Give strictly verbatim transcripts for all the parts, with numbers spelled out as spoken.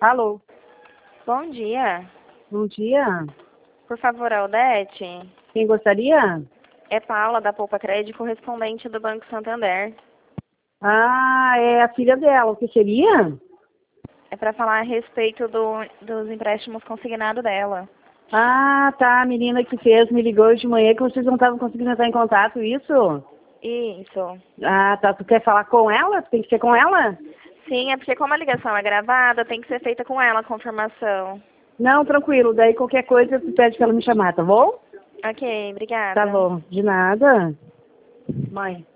Alô, Bom dia. bom dia. Por favor, Aldete. Quem gostaria? É Paula, da Poupa Crédito, correspondente do Banco Santander. Ah, é a filha dela. O que seria? É para falar a respeito do, dos empréstimos consignados dela. Ah, tá. A menina que fez me ligou hoje de manhã que vocês não estavam conseguindo entrar em contato, isso? Isso. Ah, tá. Tu quer falar com ela? Tem que ser com ela? Sim, é porque como a ligação é gravada, tem que ser feita com ela a confirmação. Não, tranquilo. Daí qualquer coisa tu pede pra ela me chamar, tá bom? Ok, obrigada. Tá bom. De nada. Mãe,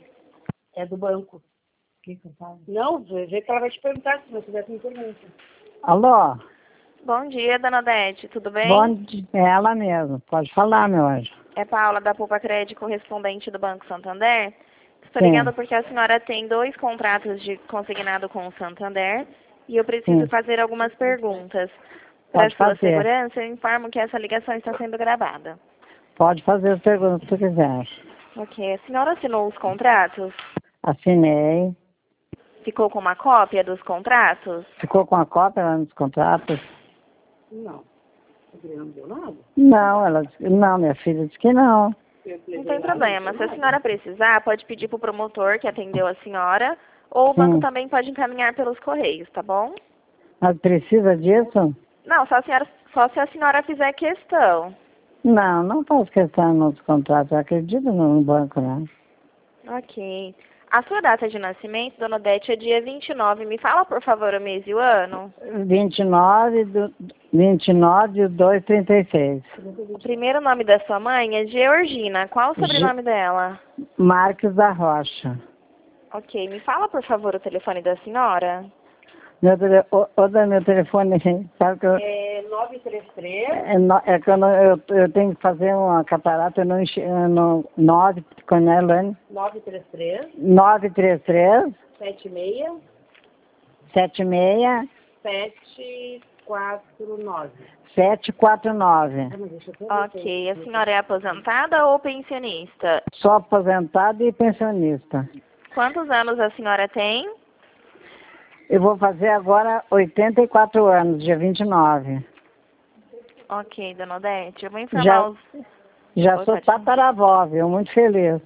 é do banco. O que que eu falo? Não, vê que ela vai te perguntar se você tiver pergunta. Alô? Bom dia, dona Odete, tudo bem? Bom dia. É ela mesmo. Pode falar, meu anjo. É Paula, da Poupa Crédito, correspondente do Banco Santander. Estou Sim. ligando porque a senhora tem dois contratos de consignado com o Santander e eu preciso Sim. fazer algumas perguntas. Para Pode sua fazer. segurança, eu informo que essa ligação está sendo gravada. Pode fazer as perguntas que tu quiser. Ok. A senhora assinou os contratos? Assinei. Ficou com uma cópia dos contratos? Ficou com a cópia lá nos contratos? Não. Ele não deu nada? Não, ela disse, não, minha filha disse que não. Não tem problema. Se a senhora precisar, pode pedir para o promotor que atendeu a senhora ou o banco Sim. também pode encaminhar pelos correios, tá bom? Mas precisa disso? Não, só, a senhora, só se a senhora fizer questão. Não, não faço questão nos contratos. Eu acredito no banco, né? Ok. A sua data de nascimento, dona Odete, é dia vinte e nove. Me fala, por favor, o mês e o ano. vinte e nove do, vinte e nove do dois, trinta e seis. O primeiro nome da sua mãe é Georgina. Qual o sobrenome dela? Marques da Rocha. Ok. Me fala, por favor, o telefone da senhora. Meu tele, o, o da meu telefone, sabe que eu, É nove três três. é, no- é que eu, não- eu, eu tenho que fazer uma catarata, eu não enxergo, nove, com ela, nove três três. nove três três, sete seis. sete seis, sete quatro nove. sete quatro nove. Ok. A senhora é aposentada ou pensionista? Sou aposentado e pensionista. Quantos anos a senhora tem? Eu vou fazer agora oitenta e quatro anos, dia vinte e nove. Ok, dona Odete. Eu vou informar Já, os... já Oi, sou pode falar. tataravó, viu? Muito feliz.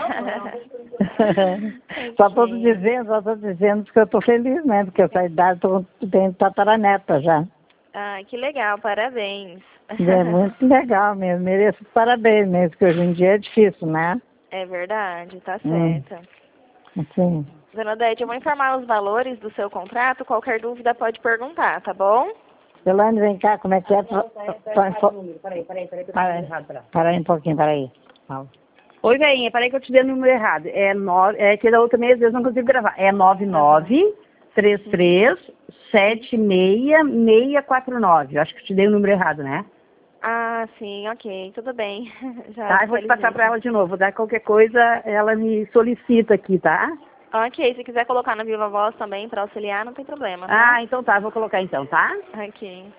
Só estou Ok. dizendo, só estou dizendo que eu estou feliz, né? Porque essa idade tô, tenho tataraneta já. Ah, que legal, parabéns. É muito legal mesmo, mereço parabéns mesmo, que hoje em dia é difícil, né? É verdade, tá Hum. certa. Assim. Dona Odete, eu vou informar os valores do seu contrato, qualquer dúvida pode perguntar, tá bom? Yolande, vem cá, como é que é? Peraí, peraí, peraí, peraí, que eu Para tô aí, errado, peraí. para aí um pouquinho, para aí. Oi, velhinha, peraí que eu te dei o número errado. É nove, é que da outra meia vezes eu não consigo gravar. É nove nove três três sete seis seis quatro nove. Eu acho que eu te dei o número errado, né? Ah, sim, ok, tudo bem. Já Tá, eu vou te passar atualizei. pra ela de novo. Daí qualquer coisa ela me solicita aqui, tá? Ok, se quiser colocar no Viva Voz também para auxiliar, não tem problema, tá? Ah, então tá, vou colocar então, tá? Ok.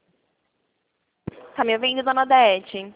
Tá me ouvindo, dona Odete?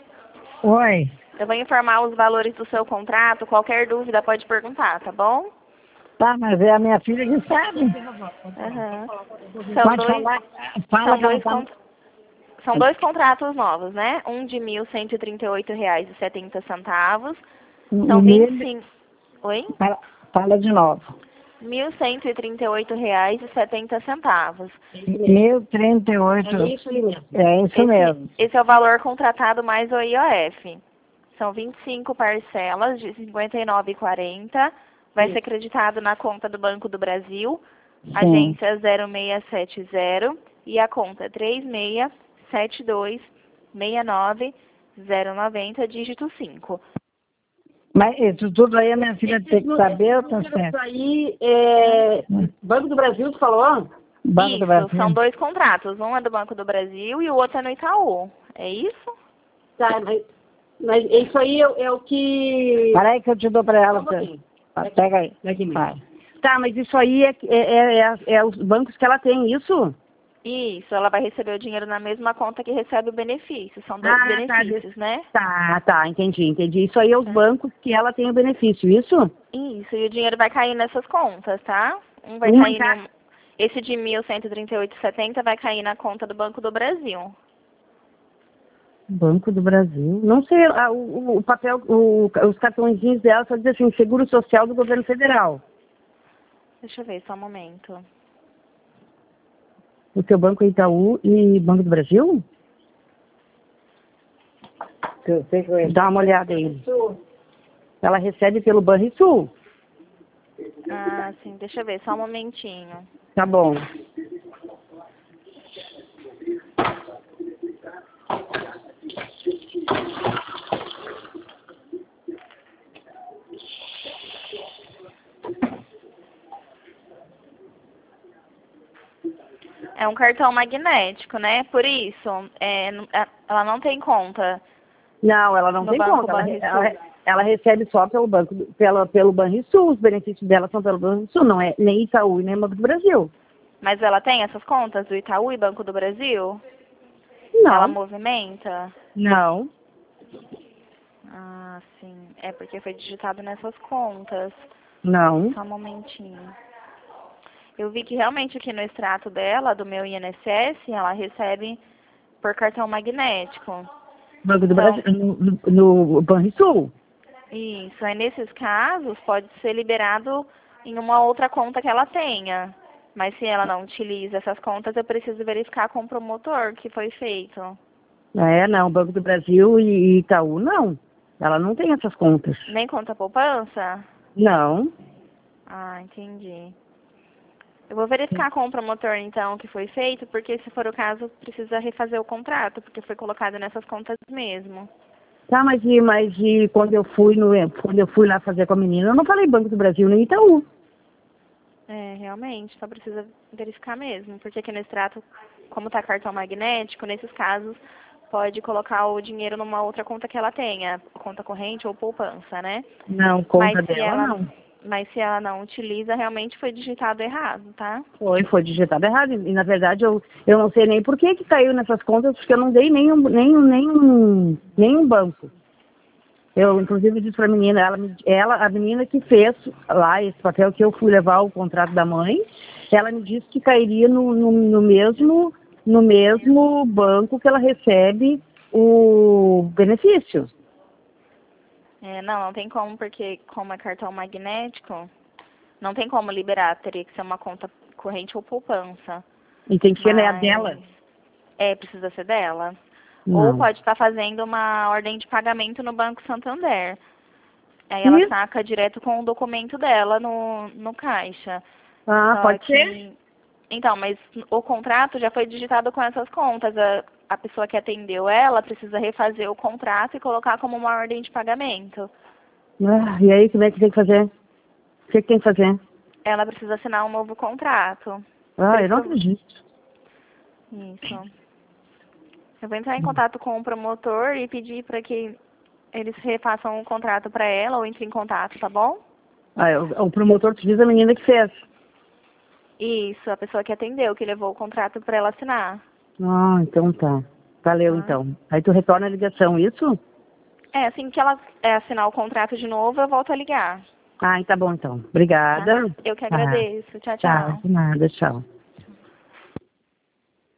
Oi. Eu vou informar os valores do seu contrato, qualquer dúvida pode perguntar, tá bom? Tá, mas é a minha filha que sabe. Aham. São Pode dois, falar. Fala são que ela dois, tá... cont- são dois contratos novos, né? Um de mil cento e trinta e oito reais e setenta centavos. São O vinte e meu... cinco. Oi? Fala, fala de novo. Mil cento e trinta e oito reais e setenta centavos. Mil trinta e oito. É isso aí mesmo. É isso Esse, mesmo. esse é o valor contratado mais o I O F. São vinte e cinco parcelas de cinquenta e nove reais e quarenta centavos. Vai ser creditado na conta do Banco do Brasil, Sim. agência zero seis sete zero e a conta três seis sete dois seis nove zero nove zero, dígito cinco. Mas isso tudo aí a minha filha tem que saber, eu tô Isso certo. aí é Banco do Brasil, tu falou? Banco do Isso, Brasil. são dois contratos. Um é do Banco do Brasil e o outro é no Itaú. É isso? Tá, mas, mas isso aí é, é o que... Peraí que eu te dou pra ela. Só um pouquinho. Tá, pega aí. Daqui mesmo. Vai. Tá, mas isso aí é, é, é, é, é os bancos que ela tem, isso? Isso, ela vai receber o dinheiro na mesma conta que recebe o benefício. São dois Ah, benefícios, tá, né? Tá, tá, entendi, entendi. Isso aí é os Tá. bancos que ela tem o benefício, isso? Isso, e o dinheiro vai cair nessas contas, tá? Um vai Uma cair em ca- num... Esse de mil cento e trinta e oito e setenta vai cair na conta do Banco do Brasil. Banco do Brasil. Não sei, ah, o, o papel, o, os cartõezinhos dela só diz assim, Seguro Social do Governo Federal. Deixa eu ver, só um momento. O seu banco é Itaú e Banco do Brasil? Dá uma olhada aí. Ela recebe pelo Banrisul. Ah, sim, deixa eu ver, só um momentinho. Tá bom. É um cartão magnético, né? Por isso, é, não- é- ela não tem conta. Não, ela não No tem Banco conta. Ela, Banrisul. ela, ela recebe só pelo banco, pela, pelo Banrisul. Os benefícios dela são pelo Banrisul, não é nem Itaú e nem Banco do Brasil. Mas ela tem essas contas do Itaú e Banco do Brasil? Não. Ela movimenta? Não. Ah, sim. É porque foi digitado nessas contas. Não. Só um momentinho. Eu vi que realmente aqui no extrato dela, do meu I N S S, ela recebe por cartão magnético. Banco do Então, Brasil, no, no, no Banrisul. isso. Aí nesses casos pode ser liberado em uma outra conta que ela tenha. Mas se ela não utiliza essas contas, eu preciso verificar com o promotor que foi feito. É, não, Banco do Brasil e Itaú, não. Ela não tem essas contas. Nem conta poupança? Não. Ah, entendi. Eu vou verificar com o promotor, então, o que foi feito, porque se for o caso, precisa refazer o contrato, porque foi colocado nessas contas mesmo. Tá, mas e, mas e quando eu fui no, quando eu fui lá fazer com a menina, eu não falei Banco do Brasil nem Itaú. É, realmente, só precisa verificar mesmo, porque aqui no extrato, como tá cartão magnético, nesses casos, pode colocar o dinheiro numa outra conta que ela tenha, conta corrente ou poupança, né? Não, conta Mas se dela ela, não. mas se ela não utiliza, realmente foi digitado errado, tá? Foi, foi digitado errado. E na verdade eu, eu não sei nem por que que caiu nessas contas, porque eu não dei nenhum, nenhum, nenhum, nenhum banco. Eu, inclusive, disse pra menina, ela, me- ela, a menina que fez lá esse papel que eu fui levar o contrato da mãe, ela me disse que cairia no, no, no mesmo, no mesmo banco que ela recebe o benefício. É, não, não tem como, porque como é cartão magnético, não tem como liberar, teria que ser uma conta corrente ou poupança. E tem que ser né, a Mas, dela. é, precisa ser dela. Ou Não. pode estar fazendo uma ordem de pagamento no Banco Santander. Aí ela Isso. saca direto com o documento dela no, no caixa. Ah, Só pode que... ser? Então, mas o contrato já foi digitado com essas contas. A, a pessoa que atendeu ela precisa refazer o contrato e colocar como uma ordem de pagamento. Ah, e aí, como é que tem que fazer? O que, que tem que fazer? Ela precisa assinar um novo contrato. Ah, Por eu isso não que eu- acredito. Isso. Eu vou entrar em contato com o promotor e pedir para que eles refaçam o contrato para ela ou entrem em contato, tá bom? Ah, o, o promotor te diz a menina que fez. Isso, a pessoa que atendeu, que levou o contrato para ela assinar. Ah, então tá. Valeu, Tá? então. Aí tu retorna a ligação, isso? É, assim que ela é, assinar o contrato de novo, eu volto a ligar. Ah, tá bom, então. Tá? Obrigada. Eu que Tá, agradeço. Tchau, tá, tchau. de nada, tchau.